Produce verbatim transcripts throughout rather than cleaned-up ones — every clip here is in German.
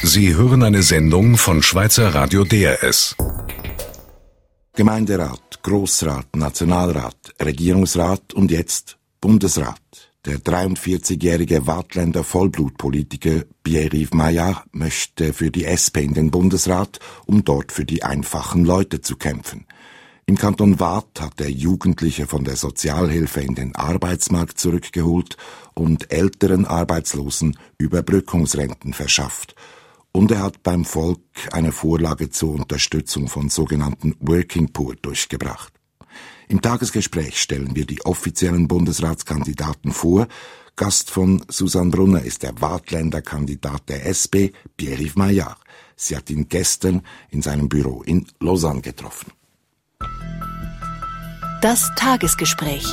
Sie hören eine Sendung von Schweizer Radio D R S. Gemeinderat, Grossrat, Nationalrat, Regierungsrat und jetzt Bundesrat. Der dreiundvierzigjährige Waadtländer Vollblutpolitiker Pierre-Yves Maillard möchte für die S P in den Bundesrat, um dort für die einfachen Leute zu kämpfen. Im Kanton Waadt hat er Jugendliche von der Sozialhilfe in den Arbeitsmarkt zurückgeholt und älteren Arbeitslosen Überbrückungsrenten verschafft. Und er hat beim Volk eine Vorlage zur Unterstützung von sogenannten Working Poor durchgebracht. Im Tagesgespräch stellen wir die offiziellen Bundesratskandidaten vor. Gast von Susanne Brunner ist der Waadtländer Kandidat der S P, Pierre-Yves Maillard. Sie hat ihn gestern in seinem Büro in Lausanne getroffen. Das Tagesgespräch.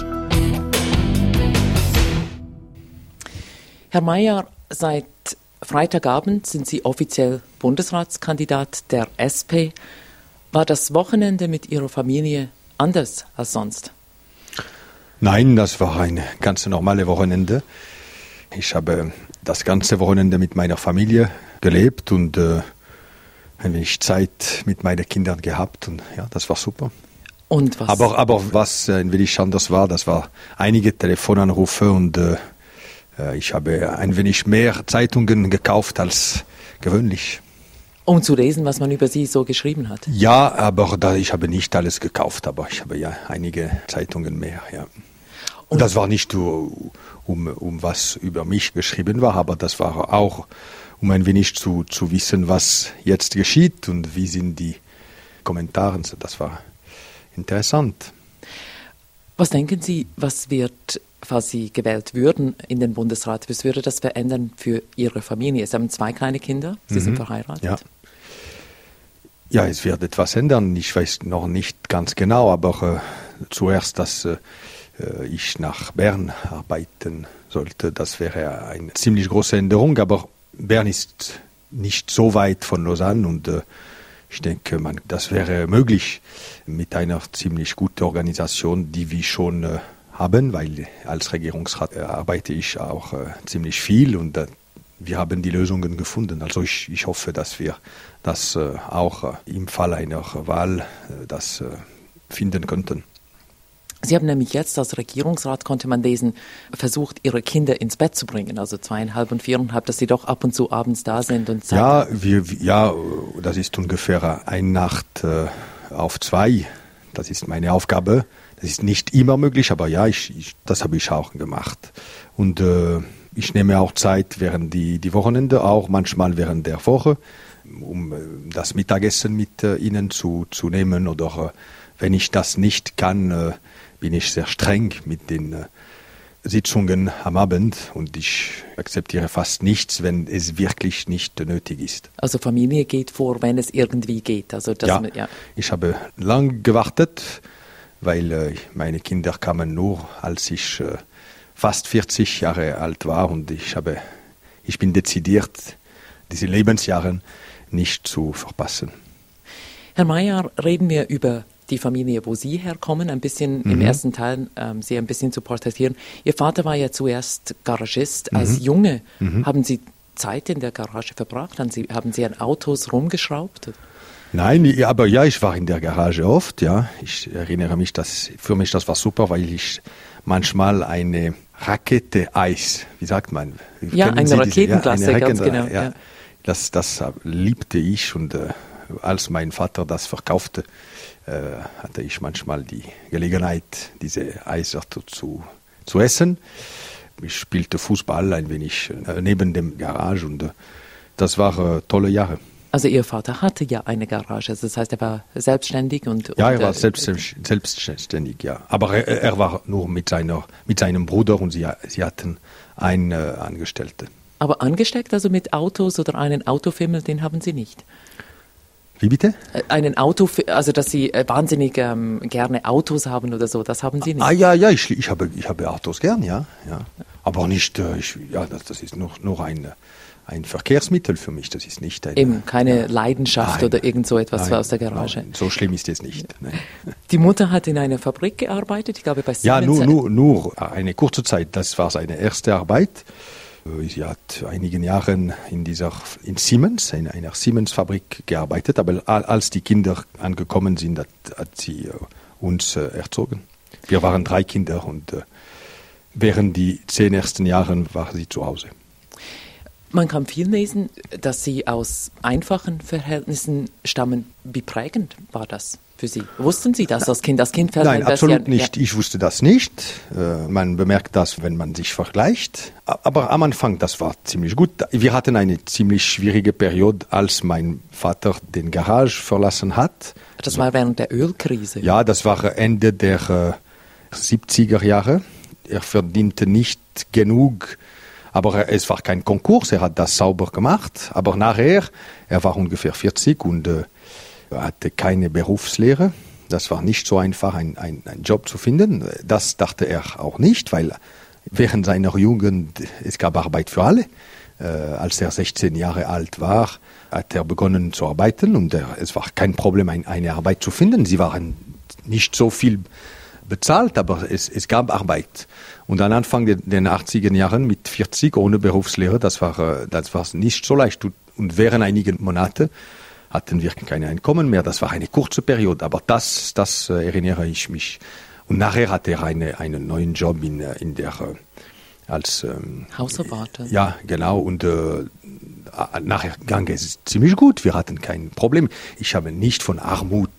Herr Maillard, seit Freitagabend sind Sie offiziell Bundesratskandidat der S P. War das Wochenende mit Ihrer Familie anders als sonst? Nein, das war ein ganz normales Wochenende. Ich habe das ganze Wochenende mit meiner Familie gelebt und äh, ein wenig Zeit mit meinen Kindern gehabt. Und ja, das war super. Und was? Aber, aber was ein wenig anders war, das war einige Telefonanrufe und äh, ich habe ein wenig mehr Zeitungen gekauft als gewöhnlich. Um zu lesen, was man über Sie so geschrieben hat? Ja, aber da, ich habe nicht alles gekauft, aber ich habe ja einige Zeitungen mehr. Ja. Und, und das war nicht um, um, um was über mich geschrieben war, aber das war auch, um ein wenig zu, zu wissen, was jetzt geschieht und wie sind die Kommentare. Das war interessant. Was denken Sie, was wird, falls Sie gewählt würden in den Bundesrat, was würde das verändern für Ihre Familie? Sie haben zwei kleine Kinder, Sie mhm. sind verheiratet. Ja. ja, es wird etwas ändern. Ich weiß noch nicht ganz genau, aber äh, zuerst, dass äh, ich nach Bern arbeiten sollte, das wäre eine ziemlich große Änderung. Aber Bern ist nicht so weit von Lausanne und äh, ich denke, man, das wäre möglich mit einer ziemlich guten Organisation, die wir schon äh, haben, weil als Regierungsrat äh, arbeite ich auch äh, ziemlich viel und äh, wir haben die Lösungen gefunden. Also ich, ich hoffe, dass wir das äh, auch äh, im Fall einer Wahl äh, das äh, finden könnten. Sie haben nämlich jetzt als Regierungsrat, konnte man lesen, versucht, Ihre Kinder ins Bett zu bringen, also zweieinhalb und viereinhalb, dass sie doch ab und zu abends da sind. Und ja, wir, ja, das ist ungefähr eine Nacht äh, auf zwei. Das ist meine Aufgabe. Das ist nicht immer möglich, aber ja, ich, ich, das habe ich auch gemacht. Und äh, ich nehme auch Zeit während die, die Wochenende, auch manchmal während der Woche, um äh, das Mittagessen mit äh, ihnen zu, zu nehmen. Oder äh, wenn ich das nicht kann, äh, bin ich sehr streng mit den äh, Sitzungen am Abend und ich akzeptiere fast nichts, wenn es wirklich nicht nötig ist. Also Familie geht vor, wenn es irgendwie geht. Also das ja, mit, ja, ich habe lang gewartet, weil äh, meine Kinder kamen nur, als ich äh, fast vierzig Jahre alt war und ich habe, ich bin dezidiert, diese Lebensjahre nicht zu verpassen. Herr Maillard, reden wir über die Familie, wo Sie herkommen, ein bisschen mhm. im ersten Teil, ähm, Sie ein bisschen zu porträtieren. Ihr Vater war ja zuerst Garagist. Als mhm. Junge mhm. haben Sie Zeit in der Garage verbracht? Haben Sie, haben Sie an Autos rumgeschraubt? Nein, aber ja, ich war in der Garage oft, ja. Ich erinnere mich, dass für mich das war super, weil ich manchmal eine Rakete Eis, wie sagt man? Ja, eine Raketenklasse, ja, eine ganz genau. Ja, ja. Das, das liebte ich und äh, als mein Vater das verkaufte, äh, hatte ich manchmal die Gelegenheit, diese Eissorte zu, zu essen. Ich spielte Fußball ein wenig äh, neben dem Garage und äh, das waren äh, tolle Jahre. Also Ihr Vater hatte ja eine Garage, das heißt, er war selbstständig und... Ja, und, er war äh, selbst, selbstständig, ja. Aber er, er war nur mit, seiner, mit seinem Bruder und sie, sie hatten einen äh, Angestellten. Aber angesteckt, also mit Autos oder einen Autofimmel, den haben Sie nicht? Wie bitte? Einen Auto, also dass Sie wahnsinnig ähm, gerne Autos haben oder so, das haben Sie nicht? Ah ja, ja, ich, ich, habe, ich habe Autos gern, ja. ja. Aber nicht, äh, ich, ja, das, das ist nur, nur ein, ein Verkehrsmittel für mich, das ist nicht ein... Eben, keine ja. Leidenschaft Nein. oder irgend so etwas Nein. aus der Garage. Nein, so schlimm ist es nicht. Nein. Die Mutter hat in einer Fabrik gearbeitet, ich glaube bei Siemens. Ja, nur, nur, nur eine kurze Zeit, das war seine erste Arbeit. Sie hat einige Jahre in dieser in Siemens, in einer Siemens-Fabrik gearbeitet, aber als die Kinder angekommen sind, hat, hat sie uns erzogen. Wir waren drei Kinder und während die zehn ersten Jahren war sie zu Hause. Man kann viel lesen, dass Sie aus einfachen Verhältnissen stammen. Wie prägend war das für Sie? Wussten Sie das als Kind? Als Kind fällt Nein, das absolut ja, nicht. Ja. Ich wusste das nicht. Äh, man bemerkt das, wenn man sich vergleicht. Aber am Anfang, das war ziemlich gut. Wir hatten eine ziemlich schwierige Periode, als mein Vater den Garage verlassen hat. Das war während der Ölkrise. Ja, das war Ende der äh, siebziger Jahre. Er verdiente nicht genug. Aber es war kein Konkurs, er hat das sauber gemacht. Aber nachher, er war ungefähr vierzig und äh, hatte keine Berufslehre. Das war nicht so einfach, einen ein Job zu finden. Das dachte er auch nicht, weil während seiner Jugend, es gab Arbeit für alle. Äh, als er sechzehn Jahre alt war, hat er begonnen zu arbeiten und er, es war kein Problem, ein, eine Arbeit zu finden. Sie waren nicht so viel bezahlt, aber es, es gab Arbeit. Und am Anfang der achtziger Jahren mit vierzig ohne Berufslehre, das war, das war nicht so leicht. Und während einigen Monate hatten wir kein Einkommen mehr. Das war eine kurze Periode, aber das, das erinnere ich mich. Und nachher hatte er eine, einen neuen Job in, in der, als ähm, Hausarbeiter. Ja, genau. Und äh, nachher ging es ziemlich gut. Wir hatten kein Problem. Ich habe nicht von Armut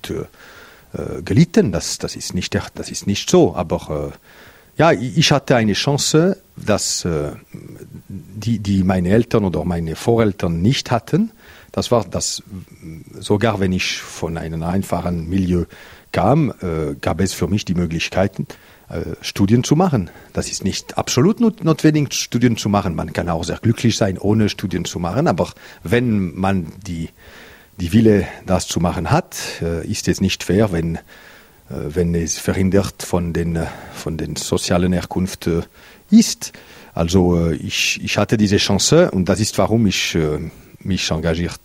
äh, gelitten. Das, das ist nicht, das ist nicht so. Aber äh, ja, ich hatte eine Chance, dass äh, die, die meine Eltern oder meine Voreltern nicht hatten. Das war das, sogar wenn ich von einem einfachen Milieu kam, äh, gab es für mich die Möglichkeiten, äh, Studien zu machen. Das ist nicht absolut not- notwendig, Studien zu machen. Man kann auch sehr glücklich sein, ohne Studien zu machen. Aber wenn man die, die Wille, das zu machen hat, äh, ist es nicht fair, wenn wenn es verhindert von den, von den sozialen Herkunft ist. Also ich, ich hatte diese Chance und das ist, warum ich mich engagiert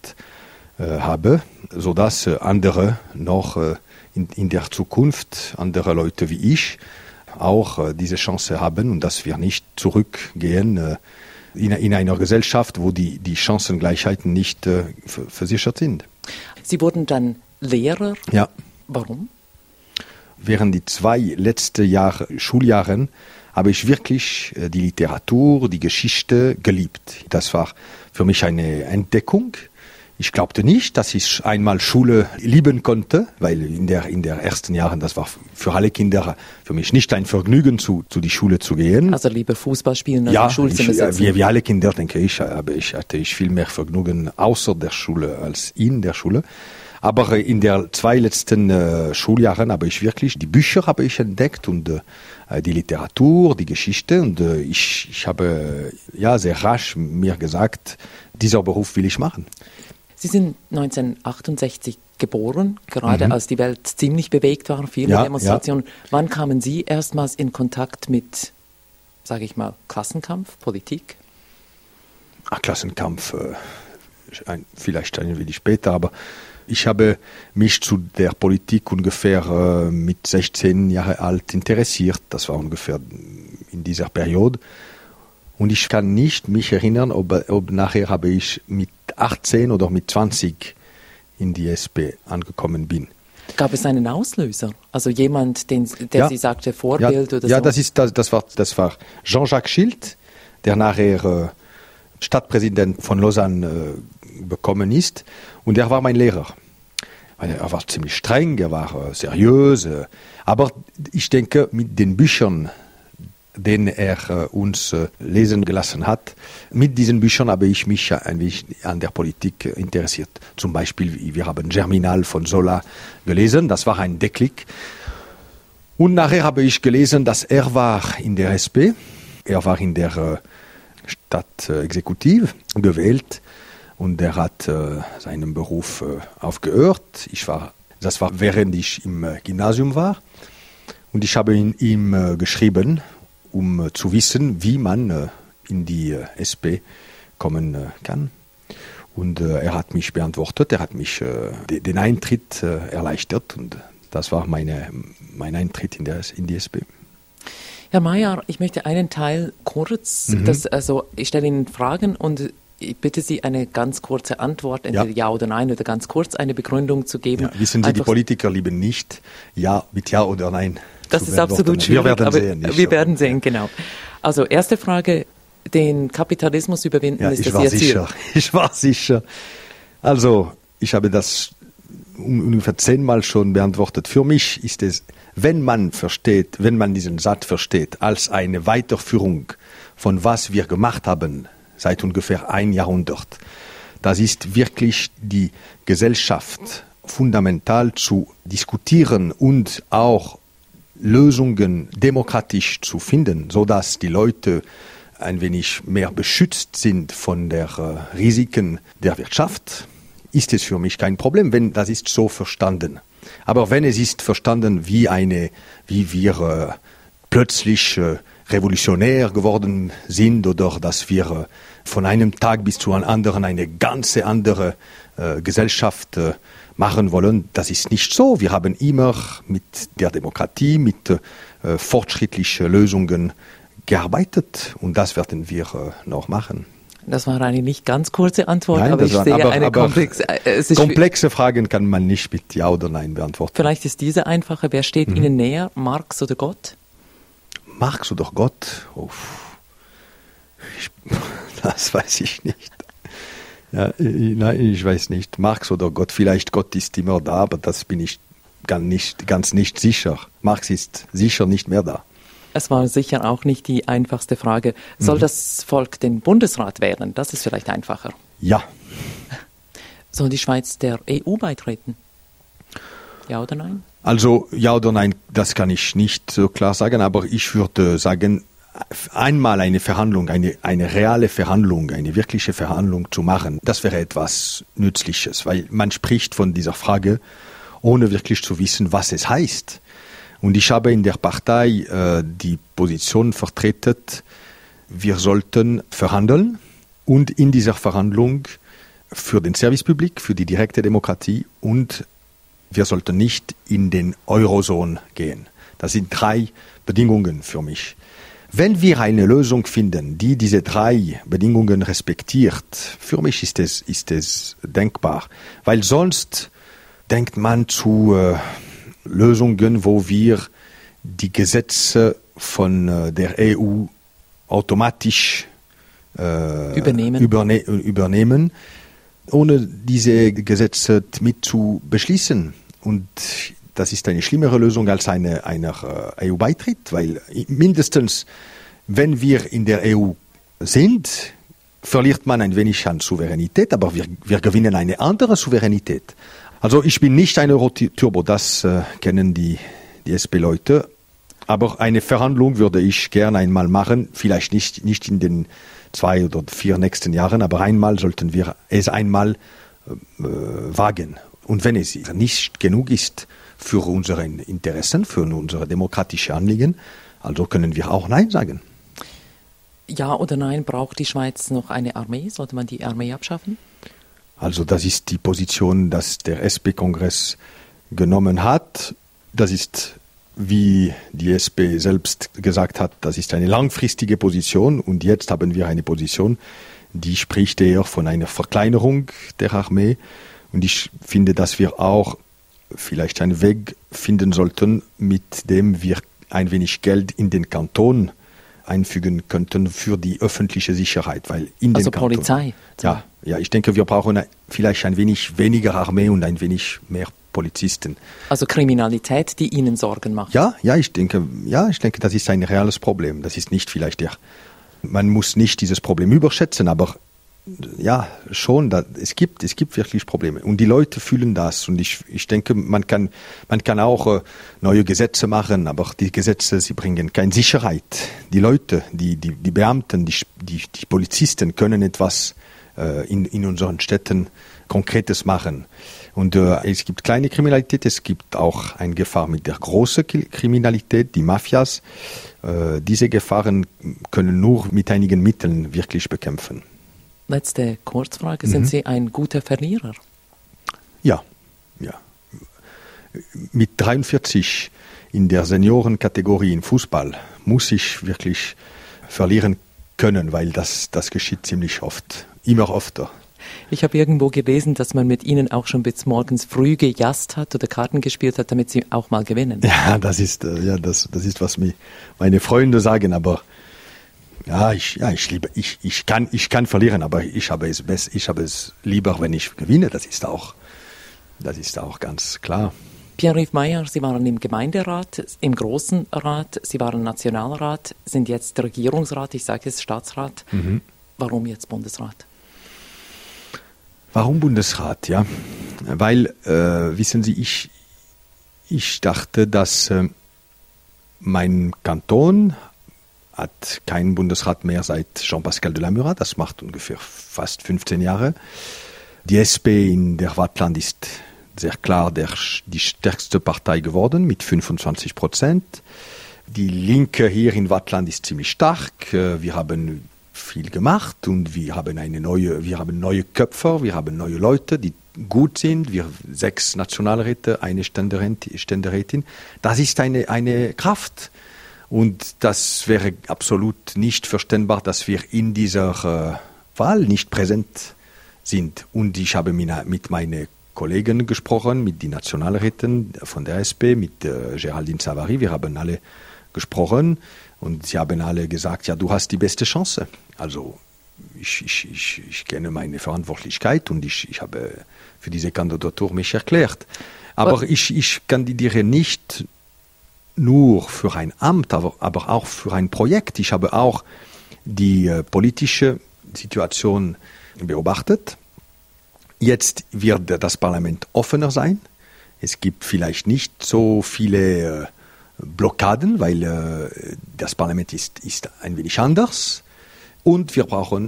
habe, sodass andere noch in, in der Zukunft, andere Leute wie ich, auch diese Chance haben und dass wir nicht zurückgehen in, in einer Gesellschaft, wo die, die Chancengleichheiten nicht versichert sind. Sie wurden dann Lehrer? Ja. Warum? Während die zwei letzten Jahre, Schuljahren habe ich wirklich die Literatur, die Geschichte geliebt. Das war für mich eine Entdeckung. Ich glaubte nicht, dass ich einmal Schule lieben konnte, weil in der, in der ersten Jahren, das war für alle Kinder für mich nicht ein Vergnügen, zu, zu die Schule zu gehen. Also lieber Fußball spielen als ja, im Schulzimmer sitzen. Ja, wie, wie alle Kinder, denke ich, aber ich hatte ich viel mehr Vergnügen außer der Schule als in der Schule. Aber in der zwei letzten äh, Schuljahren habe ich wirklich, die Bücher habe ich entdeckt und äh, die Literatur, die Geschichte und äh, ich, ich habe äh, ja sehr rasch mir gesagt, dieser Beruf will ich machen. Sie sind neunzehnhundertachtundsechzig geboren, gerade mhm. als die Welt ziemlich bewegt war, viele ja, Demonstrationen. Ja. Wann kamen Sie erstmals in Kontakt mit, sage ich mal, Klassenkampf, Politik? Ach, Klassenkampf, äh, ein, vielleicht ein wenig später, aber ich habe mich zu der Politik ungefähr äh, mit sechzehn Jahren alt interessiert. Das war ungefähr in dieser Periode. Und ich kann nicht mich erinnern, ob, ob nachher habe ich mit achtzehn oder mit zwanzig in die S P angekommen bin. Gab es einen Auslöser? Also jemand, den, der ja. Sie sagte, Vorbild ja, oder ja, so? Ja, das, ist, das, das, war, das war Jean-Jacques Schild, der nachher äh, Stadtpräsident von Lausanne äh, bekommen ist. Und er war mein Lehrer. Er war ziemlich streng, er war äh, seriös. Äh, aber ich denke, mit den Büchern, den er äh, uns äh, lesen gelassen hat, mit diesen Büchern habe ich mich ein wenig an der Politik äh, interessiert. Zum Beispiel, wir haben Germinal von Zola gelesen, das war ein Deklick. Und nachher habe ich gelesen, dass er war in der S P, er war in der äh, Stadtexekutive gewählt und er hat äh, seinen Beruf äh, aufgehört. Ich war, das war während ich im äh, Gymnasium war und ich habe ihn, ihm äh, geschrieben, um äh, zu wissen, wie man äh, in die äh, S P kommen äh, kann. Und äh, er hat mich beantwortet, er hat mich äh, de, den Eintritt äh, erleichtert und das war meine, mein Eintritt in, der, in die S P. Herr Mayer, ich möchte einen Teil kurz, mhm. das, also ich stelle Ihnen Fragen und ich bitte Sie, eine ganz kurze Antwort, entweder ja, ja oder nein, oder ganz kurz eine Begründung zu geben. Ja, wissen Sie, Einfach, die Politiker lieben nicht ja mit Ja oder Nein. Das ist absolut schwierig, wir werden aber sehen, nicht wir so. werden sehen, genau. Also erste Frage, den Kapitalismus überwinden, ja, ist das Ihr sicher. Ziel? Ich war sicher. Also, ich habe das ungefähr zehnmal schon beantwortet. Für mich ist es, wenn man versteht, wenn man diesen Satz versteht, als eine Weiterführung von was wir gemacht haben, seit ungefähr ein Jahrhundert, das ist wirklich die Gesellschaft fundamental zu diskutieren und auch Lösungen demokratisch zu finden, sodass die Leute ein wenig mehr beschützt sind von der äh, Risiken der Wirtschaft, ist es für mich kein Problem, wenn das ist so verstanden. Aber wenn es ist verstanden wie eine, wie wir äh, plötzlich äh, revolutionär geworden sind oder dass wir äh, von einem Tag bis zu einem anderen eine ganz andere äh, Gesellschaft äh, machen wollen, das ist nicht so. Wir haben immer mit der Demokratie, mit äh, fortschrittlichen Lösungen gearbeitet und das werden wir äh, noch machen. Das war eine nicht ganz kurze Antwort, Nein, aber ich war, sehe aber, eine aber komplexe... Äh, komplexe Fragen kann man nicht mit Ja oder Nein beantworten. Vielleicht ist diese einfache. Wer steht mhm. Ihnen näher, Marx oder Gott? Marx oder Gott? Uff. Ich, das weiß ich nicht. Ja, nein, ich weiß nicht. Marx oder Gott, vielleicht Gott ist immer da, aber das bin ich ganz nicht, ganz nicht sicher. Marx ist sicher nicht mehr da. Es war sicher auch nicht die einfachste Frage. Soll mhm. das Volk den Bundesrat wählen? Das ist vielleicht einfacher. Ja. Soll die Schweiz der E U beitreten? Ja oder nein? Also ja oder nein, das kann ich nicht so klar sagen, aber ich würde sagen, einmal eine Verhandlung, eine, eine reale Verhandlung, eine wirkliche Verhandlung zu machen, das wäre etwas Nützliches, weil man spricht von dieser Frage, ohne wirklich zu wissen, was es heißt. Und ich habe in der Partei äh, die Position vertreten, wir sollten verhandeln und in dieser Verhandlung für den Service Public, für die direkte Demokratie und wir sollten nicht in den Eurozone gehen. Das sind drei Bedingungen für mich. Wenn wir eine Lösung finden, die diese drei Bedingungen respektiert, für mich ist es, ist es denkbar. Weil sonst denkt man zu äh, Lösungen, wo wir die Gesetze von äh, der E U automatisch äh, übernehmen. Überne- übernehmen, ohne diese Gesetze mit zu beschließen. Und das ist eine schlimmere Lösung als eine, einer äh, E U-Beitritt, weil mindestens, wenn wir in der E U sind, verliert man ein wenig an Souveränität, aber wir, wir gewinnen eine andere Souveränität. Also ich bin nicht ein Euro-Turbo, das äh, kennen die, die S P-Leute, aber eine Verhandlung würde ich gerne einmal machen, vielleicht nicht, nicht in den zwei oder vier nächsten Jahren, aber einmal sollten wir es einmal äh, wagen. Und wenn es nicht genug ist für unsere Interessen, für unsere demokratischen Anliegen, also können wir auch Nein sagen. Ja oder nein, braucht die Schweiz noch eine Armee? Sollte man die Armee abschaffen? Also das ist die Position, dass der S P-Kongress genommen hat. Das ist, wie die S P selbst gesagt hat, das ist eine langfristige Position. Und jetzt haben wir eine Position, die spricht eher von einer Verkleinerung der Armee. Und ich finde, dass wir auch vielleicht einen Weg finden sollten, mit dem wir ein wenig Geld in den Kanton einfügen könnten für die öffentliche Sicherheit. Weil in also den Kanton, Polizei? Ja, ja, ich denke, wir brauchen vielleicht ein wenig weniger Armee und ein wenig mehr Polizisten. Also Kriminalität, die Ihnen Sorgen macht? Ja, ja, ich denke, ja, ich denke, das ist ein reales Problem. Das ist nicht vielleicht der, man muss nicht dieses Problem überschätzen, aber ja, schon, da, es gibt, es gibt wirklich Probleme. Und die Leute fühlen das. Und ich, ich denke, man kann, man kann auch äh, neue Gesetze machen, aber die Gesetze, sie bringen keine Sicherheit. Die Leute, die, die, die Beamten, die, die, die Polizisten können etwas äh, in, in unseren Städten Konkretes machen. Und äh, es gibt kleine Kriminalität, es gibt auch eine Gefahr mit der großen Kriminalität, die Mafias. Äh, diese Gefahren können nur mit einigen Mitteln wirklich bekämpfen. Letzte Kurzfrage. Sind mhm. Sie ein guter Verlierer? Ja, ja. Mit dreiundvierzig in der Seniorenkategorie im Fußball muss ich wirklich verlieren können, weil das, das geschieht ziemlich oft, immer öfter. Ich habe irgendwo gelesen, dass man mit Ihnen auch schon bis morgens früh gejazzt hat oder Karten gespielt hat, damit Sie auch mal gewinnen. Ja, das ist, ja, das, das ist, was mir meine Freunde sagen, aber ja, ich, ja, ich liebe, ich, ich kann, ich kann verlieren, aber ich habe es best, ich habe es lieber, wenn ich gewinne. Das ist auch, das ist auch ganz klar. Pierre-Yves Mayer, Sie waren im Gemeinderat, im Großen Rat, Sie waren Nationalrat, sind jetzt Regierungsrat, ich sage es Staatsrat. Mhm. Warum jetzt Bundesrat? Warum Bundesrat? Ja, weil, äh, wissen Sie, ich, ich dachte, dass äh, mein Kanton hat keinen Bundesrat mehr seit Jean-Pascal de la Murat, das macht ungefähr fast fünfzehn Jahre. Die S P in der Waadtland ist sehr klar der, die stärkste Partei geworden mit fünfundzwanzig Prozent. Die Linke hier in Waadtland ist ziemlich stark. Wir haben viel gemacht und wir haben eine neue, wir haben neue Köpfe, wir haben neue Leute, die gut sind. Wir sechs Nationalräte, eine Ständerätin. Das ist eine, eine Kraft. Und das wäre absolut nicht verständbar, dass wir in dieser äh, Wahl nicht präsent sind. Und ich habe mit meinen Kollegen gesprochen, mit den Nationalräten von der S P, mit äh, Géraldine Savary. Wir haben alle gesprochen und sie haben alle gesagt, ja, du hast die beste Chance. Also ich, ich, ich, ich kenne meine Verantwortlichkeit und ich, ich habe für diese Kandidatur mich erklärt. Aber ich, ich kandidiere nicht nur für ein Amt, aber, aber auch für ein Projekt. Ich habe auch die äh, politische Situation beobachtet. Jetzt wird das Parlament offener sein. Es gibt vielleicht nicht so viele äh, Blockaden, weil äh, das Parlament ist, ist ein wenig anders. Und wir brauchen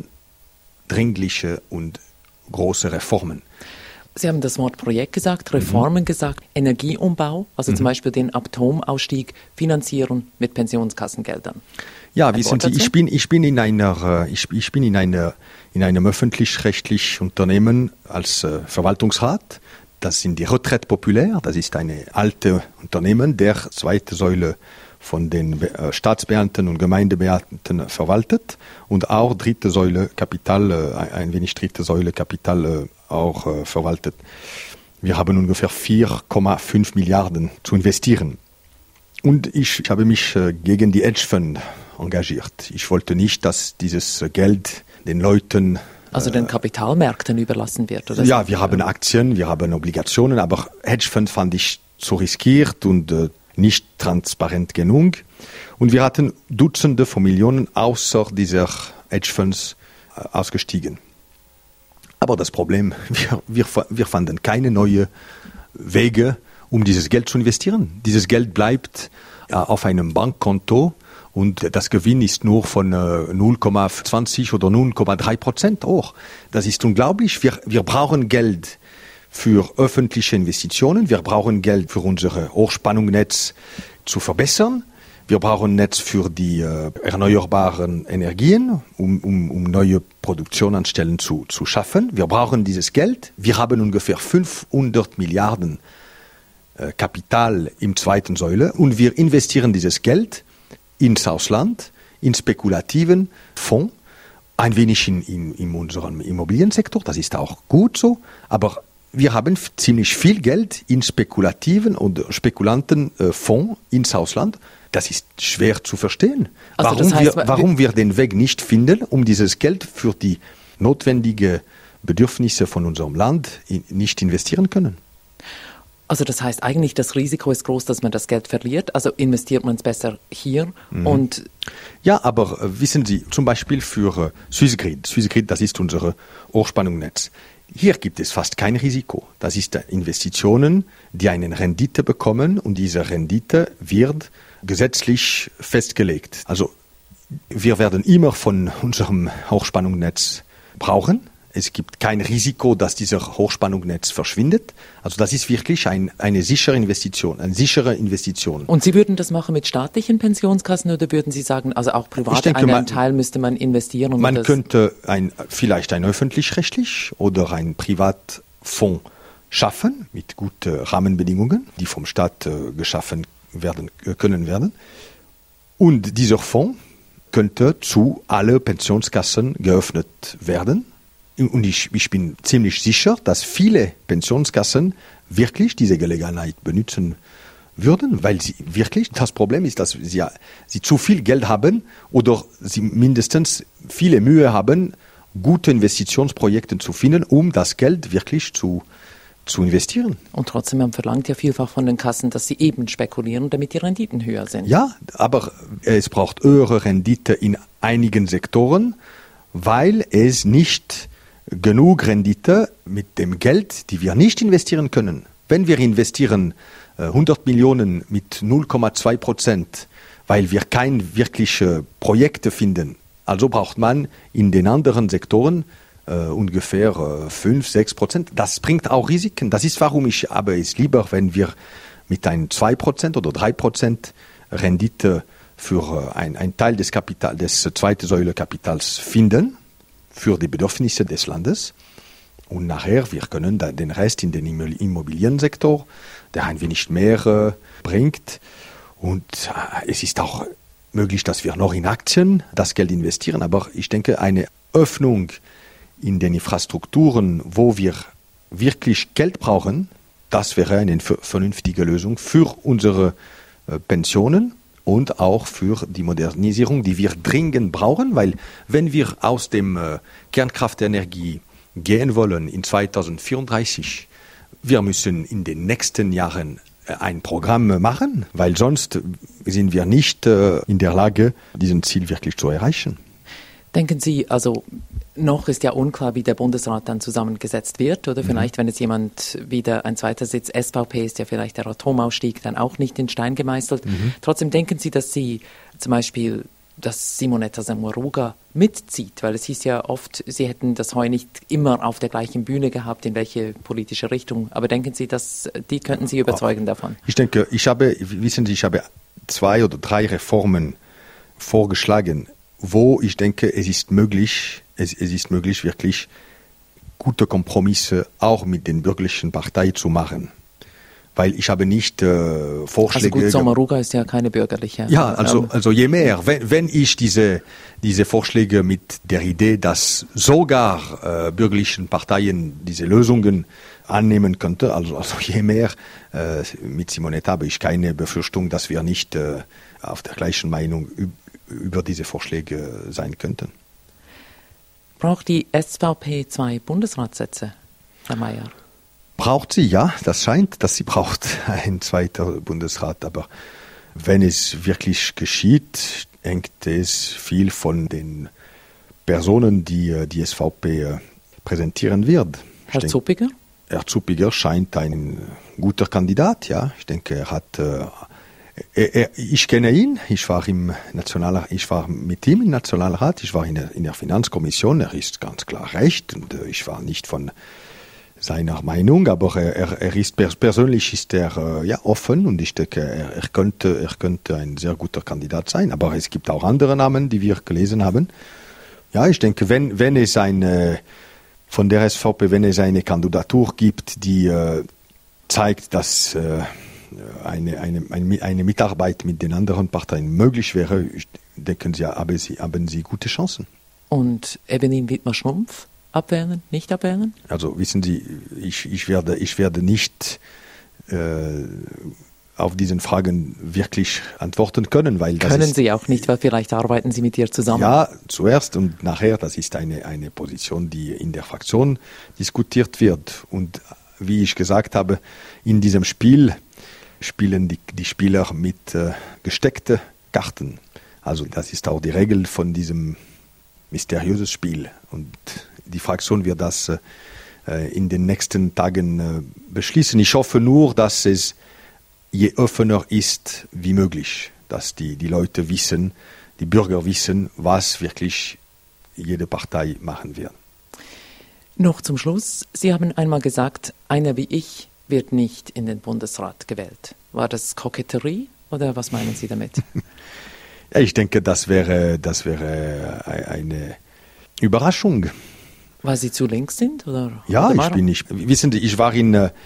dringliche und große Reformen. Sie haben das Wort Projekt gesagt, Reformen mhm. gesagt, Energieumbau, also mhm. zum Beispiel den Atomausstieg finanzieren mit Pensionskassengeldern. Ja, wissen Sie, ich bin, ich bin in einer, ich, ich bin in einer, in einem öffentlich-rechtlichen Unternehmen als äh, Verwaltungsrat. Das sind die Retraite Populaire. Das ist eine alte Unternehmen, der zweite Säule von den äh, Staatsbeamten und Gemeindebeamten verwaltet und auch dritte Säule Kapital, äh, ein wenig dritte Säule Kapital äh, auch äh, verwaltet. Wir haben ungefähr vier Komma fünf Milliarden zu investieren. Und ich, ich habe mich äh, gegen die Hedgefonds engagiert. Ich wollte nicht, dass dieses Geld den Leuten... Also den Kapitalmärkten überlassen wird, oder? Ja, wir haben Aktien, wir haben Obligationen, aber Hedgefonds fand ich zu riskiert und äh, nicht transparent genug. Und wir hatten Dutzende von Millionen außer dieser Hedgefonds äh, ausgestiegen. Aber das Problem, wir, wir, wir fanden keine neuen Wege, um dieses Geld zu investieren. Dieses Geld bleibt äh, auf einem Bankkonto und das Gewinn ist nur von äh, null Komma zwanzig oder null Komma drei Prozent hoch. Das ist unglaublich. Wir, wir brauchen Geld für öffentliche Investitionen. Wir brauchen Geld für unsere Hochspannungsnetz zu verbessern. Wir brauchen Netz für die äh, erneuerbaren Energien, um, um, um neue Produktionsanstellen zu, zu schaffen. Wir brauchen dieses Geld. Wir haben ungefähr fünfhundert Milliarden äh, Kapital im zweiten Säule und wir investieren dieses Geld ins Ausland, in spekulativen Fonds, ein wenig in, in, in unserem Immobiliensektor. Das ist auch gut so, aber wir haben ziemlich viel Geld in spekulativen und spekulanten äh, Fonds ins Ausland. Das ist schwer zu verstehen. Also warum, das heißt, wir, warum wir den Weg nicht finden, um dieses Geld für die notwendigen Bedürfnisse von unserem Land in, nicht investieren können. Also das heißt eigentlich, das Risiko ist groß, dass man das Geld verliert. Also investiert man es besser hier mhm. und... Ja, aber äh, wissen Sie, zum Beispiel für äh, Swissgrid. Swissgrid, das ist unser Hochspannungsnetz. Hier gibt es fast kein Risiko. Das ist Investitionen, die eine Rendite bekommen und diese Rendite wird gesetzlich festgelegt. Also wir werden immer von unserem Hochspannungsnetz brauchen. Es gibt kein Risiko, dass dieser Hochspannungsnetz verschwindet. Also das ist wirklich ein, eine sichere Investition, eine sichere Investition. Und Sie würden das machen mit staatlichen Pensionskassen oder würden Sie sagen, also auch privat denke, einen man, Teil müsste man investieren? Um man das könnte ein, vielleicht ein öffentlich-rechtlich oder ein Privatfonds schaffen mit guten Rahmenbedingungen, die vom Staat äh, geschaffen werden, können werden. Und dieser Fonds könnte zu allen Pensionskassen geöffnet werden. Und ich, ich bin ziemlich sicher, dass viele Pensionskassen wirklich diese Gelegenheit benutzen würden, weil sie wirklich, das Problem ist, dass sie, sie zu viel Geld haben oder sie mindestens viele Mühe haben, gute Investitionsprojekte zu finden, um das Geld wirklich zu, zu investieren. Und trotzdem, man verlangt ja vielfach von den Kassen, dass sie eben spekulieren, damit die Renditen höher sind. Ja, aber es braucht höhere Rendite in einigen Sektoren, weil es nicht genug Rendite mit dem Geld, die wir nicht investieren können. Wenn wir investieren hundert Millionen mit null Komma zwei Prozent, weil wir keine wirklichen Projekte finden, also braucht man in den anderen Sektoren äh, ungefähr äh, fünf, sechs Prozent. Das bringt auch Risiken. Das ist, warum ich aber es lieber, wenn wir mit einem zwei Prozent oder drei Prozent Rendite für äh, ein, ein Teil des Kapital, des zweiten Säule Kapitals finden, für die Bedürfnisse des Landes. Und nachher, wir können da den Rest in den Immobiliensektor, der ein wenig mehr äh, bringt. Und äh, es ist auch möglich, dass wir noch in Aktien das Geld investieren. Aber ich denke, eine Öffnung in den Infrastrukturen, wo wir wirklich Geld brauchen, das wäre eine vernünftige Lösung für unsere äh, Pensionen und auch für die Modernisierung, die wir dringend brauchen. Weil wenn wir aus dem äh, Kernkraftenergie gehen wollen in zweitausendvierunddreißig, wir müssen in den nächsten Jahren ein Programm machen, weil sonst sind wir nicht in der Lage, diesen Ziel wirklich zu erreichen. Denken Sie, also noch ist ja unklar, wie der Bundesrat dann zusammengesetzt wird, oder vielleicht, mhm. wenn es jemand wieder ein zweiter Sitz, S V P ist ja vielleicht der Atomausstieg dann auch nicht in Stein gemeißelt. Mhm. Trotzdem denken Sie, dass Sie zum Beispiel dass Simonetta Sommaruga mitzieht, weil es hieß ja oft, sie hätten das Heu nicht immer auf der gleichen Bühne gehabt, in welche politische Richtung. Aber denken Sie, dass die könnten Sie überzeugen davon? Ich denke, ich habe, wissen Sie, ich habe zwei oder drei Reformen vorgeschlagen, wo ich denke, es ist möglich, es, es ist möglich, wirklich gute Kompromisse auch mit den bürgerlichen Parteien zu machen. Weil ich habe nicht äh, Vorschläge... Also gut, Sommaruga ist ja keine bürgerliche. Ja, also, also je mehr, wenn, wenn ich diese, diese Vorschläge mit der Idee, dass sogar äh, bürgerlichen Parteien diese Lösungen annehmen könnte, also, also je mehr äh, mit Simonetta habe ich keine Befürchtung, dass wir nicht äh, auf der gleichen Meinung über diese Vorschläge sein könnten. Braucht die S V P zwei Bundesratssitze, Herr Mayer? Braucht sie, ja, das scheint, dass sie braucht, ein zweiter Bundesrat. Aber wenn es wirklich geschieht, hängt es viel von den Personen, die die S V P präsentieren wird. Herr denke, Zuppiger? Herr Zuppiger scheint ein guter Kandidat, ja. Ich denke, er hat, äh, er, er, ich kenne ihn, ich war im National, ich war mit ihm im Nationalrat, ich war in der, in der Finanzkommission, er ist ganz klar recht und äh, ich war nicht von seiner Meinung, aber er, er ist persönlich ist er ja offen und ich denke, er, er könnte er könnte ein sehr guter Kandidat sein. Aber es gibt auch andere Namen, die wir gelesen haben. Ja, ich denke, wenn wenn es eine von der S V P, wenn es eine Kandidatur gibt, die äh, zeigt, dass äh, eine, eine eine eine Mitarbeit mit den anderen Parteien möglich wäre, ich denke, Sie haben Sie haben Sie gute Chancen. Und Evelyn Widmer-Schlumpf? Abwählen, nicht abwählen? Also wissen Sie, ich, ich, werde, ich werde nicht äh, auf diesen Fragen wirklich antworten können. Weil das Können ist, Sie auch nicht, weil vielleicht arbeiten Sie mit ihr zusammen. Ja, zuerst und nachher, das ist eine, eine Position, die in der Fraktion diskutiert wird. Und wie ich gesagt habe, in diesem Spiel spielen die, die Spieler mit äh, gesteckten Karten. Also das ist auch die Regel von diesem mysteriösen Spiel. Und die Fraktion wird das äh, in den nächsten Tagen äh, beschließen. Ich hoffe nur, dass es je offener ist wie möglich, dass die, die Leute wissen, die Bürger wissen, was wirklich jede Partei machen wird. Noch zum Schluss, Sie haben einmal gesagt, einer wie ich wird nicht in den Bundesrat gewählt. War das Koketterie oder was meinen Sie damit? Ja, ich denke, das wäre, das wäre eine Überraschung. Weil Sie zu links sind? Oder? Ja, oder ich bin nicht. Wissen Sie, ich war in,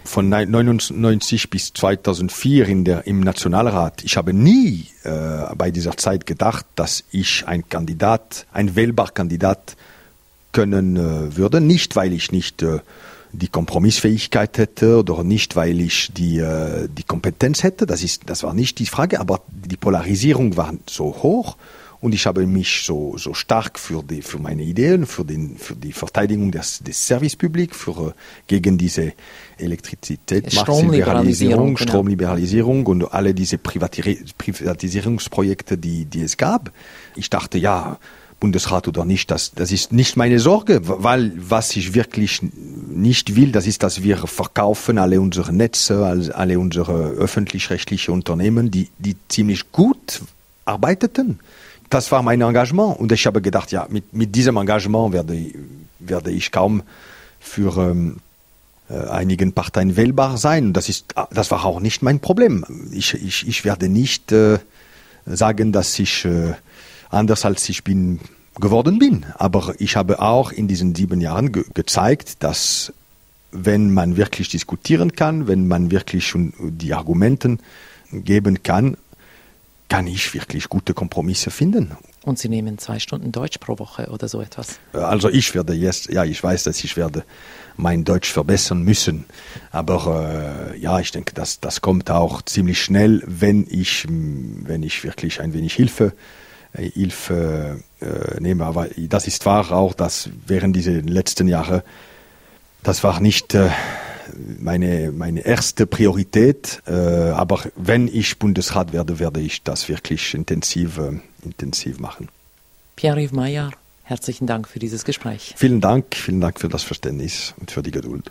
von neunzehnhundertneunundneunzig bis zweitausendvier in der, im Nationalrat, ich habe nie äh, bei dieser Zeit gedacht, dass ich ein Kandidat, ein wählbarer Kandidat können äh, würde. Nicht, weil ich nicht äh, die Kompromissfähigkeit hätte oder nicht, weil ich die, äh, die Kompetenz hätte. Das ist, das war nicht die Frage, aber die Polarisierung war so hoch. Und ich habe mich so, so stark für, die, für meine Ideen, für, den, für die Verteidigung des, des Service Public, für, gegen diese Elektrizitätsmarktliberalisierung, Stromliberalisierung, Stromliberalisierung und alle diese Privatisierungsprojekte, die, die es gab. Ich dachte, ja, Bundesrat oder nicht, das, das ist nicht meine Sorge, weil was ich wirklich nicht will, das ist, dass wir verkaufen alle unsere Netze, alle unsere öffentlich-rechtlichen Unternehmen, die, die ziemlich gut arbeiteten. Das war mein Engagement und ich habe gedacht, ja, mit, mit diesem Engagement werde, werde ich kaum für ähm, äh, einigen Parteien wählbar sein. Das ist, das war auch nicht mein Problem. Ich, ich, ich werde nicht äh, sagen, dass ich äh, anders als ich bin geworden bin. Aber ich habe auch in diesen sieben Jahren ge- gezeigt, dass wenn man wirklich diskutieren kann, wenn man wirklich schon die Argumenten geben kann, kann ich wirklich gute Kompromisse finden. Und Sie nehmen zwei Stunden Deutsch pro Woche oder so etwas? Also ich werde jetzt, ja, ich weiß, dass ich werde mein Deutsch verbessern müssen. Aber äh, ja, ich denke, das, das kommt auch ziemlich schnell, wenn ich, wenn ich wirklich ein wenig Hilfe, äh, Hilfe äh, nehme. Aber das ist wahr auch, dass während dieser letzten Jahre, das war nicht äh, meine, meine erste Priorität. Äh, aber wenn ich Bundesrat werde, werde ich das wirklich intensiv, äh, intensiv machen. Pierre-Yves Maillard, herzlichen Dank für dieses Gespräch. Vielen Dank, vielen Dank für das Verständnis und für die Geduld.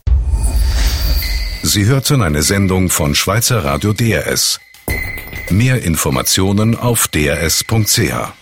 Sie hörten eine Sendung von Schweizer Radio D R S. Mehr Informationen auf d r s punkt c h.